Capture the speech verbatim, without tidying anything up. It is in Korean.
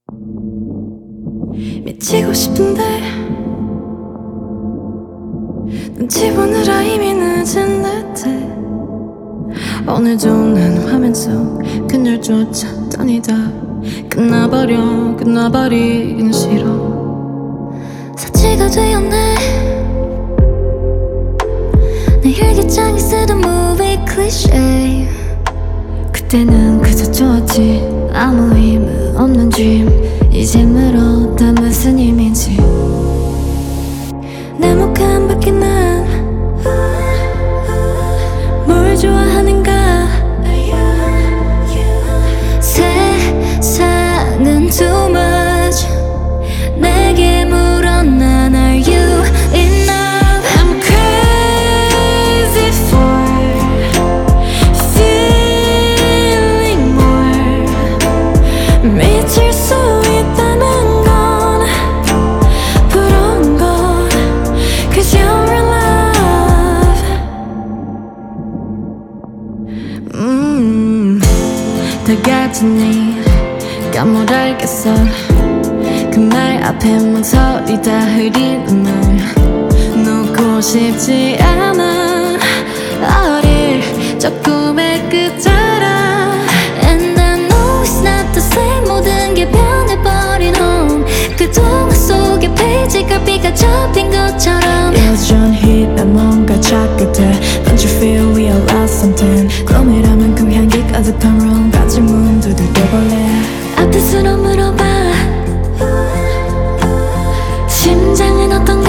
미치고 싶은데 눈치 보느라 이미 늦은 듯해. 오늘도 난 화면 속 그녀조차 떠니다. 끝나버려 끝나버리긴 싫어. 사치가 되었네. 내 일기장에 쓰던 movie cliché. 그때는 그저 좋았지. 아무 의미 없는 dream. 이제 물어 다 무슨 의미인지. 내 목 한 바퀴 난 뭘 좋아하는가. 세상은 too much. 내게 물어 난 are you enough. I'm crazy for feeling more. 미칠 수 있다는 건 부러운 건 Cause you're in love. 음, 다가지니까 뭘 알겠어. 그 말 앞에 망설이 다 흐리는 날 놓고 싶지 않아. 어릴 적 꿈의 끝자락. And I know it's not the same. 모든 게 변해버린 home. 그 동화 속의 페이지가 비가 접힌 것처럼 여전히 난 뭔가 찾게 돼. Don't you feel we all lost something. 꿈이라면 그 향기 가득한 room 가진 문 두들겨볼래. 앞에서로 물어봐. 심장은 어떤가.